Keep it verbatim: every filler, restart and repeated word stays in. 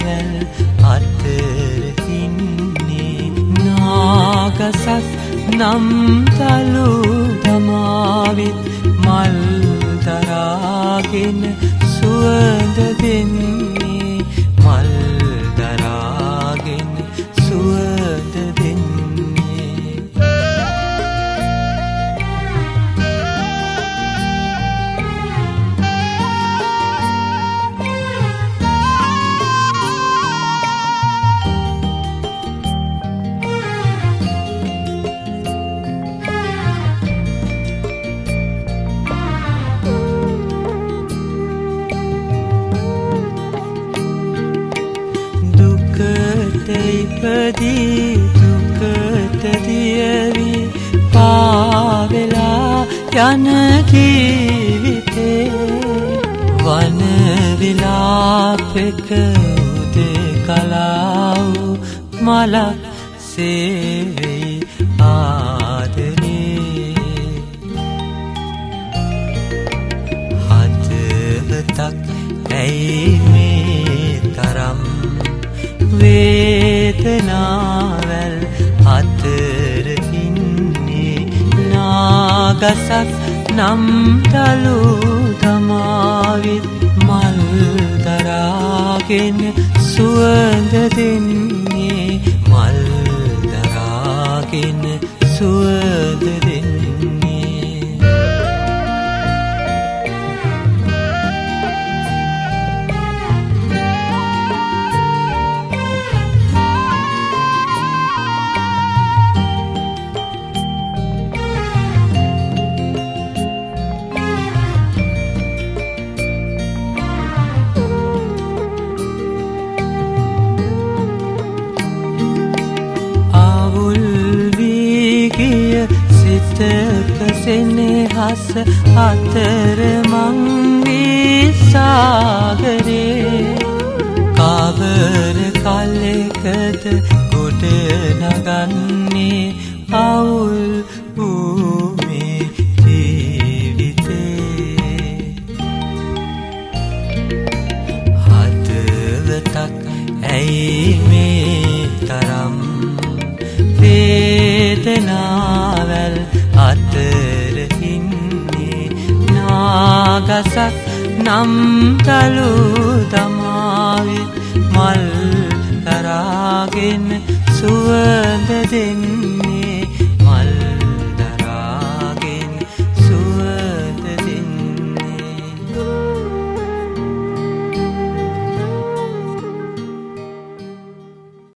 නාවැල් අතර ඉන්නේ නාගසස් නම් තලු දමාවිත් මල් දරාගෙන සුවඳ දෙන්නේ මල් දරාගෙන සුවඳ දෙන්නේ ඉපදී දුකට දියවි පාවෙලා යන ජීවිතේ වන විලාපෙක උදෙකලා වූ මලක් සේවී ආදරේ හදවතක් ඇයි මේ තරම් වේදනාවල් අතර ඉන්නේ නාගසස් නම් තලු දමාවිත් මල් දරාගෙන සුවඳ දෙන්නේ මල් දරාගෙන සුවඳ දෙන්නේ සිතක සෙනෙහස අතර මං වී සාගරේ කවර කලෙකද ගොඩ නගන්නේ අවුල් වූ මේ ජීවිතේ හදවතක් ඇයි මේ තරම් වේදනාවල් අතර ඉන්නේ නාගසක් නම් තලු දමාවිත් මල් දරාගෙන සුවඳ දෙන්නේ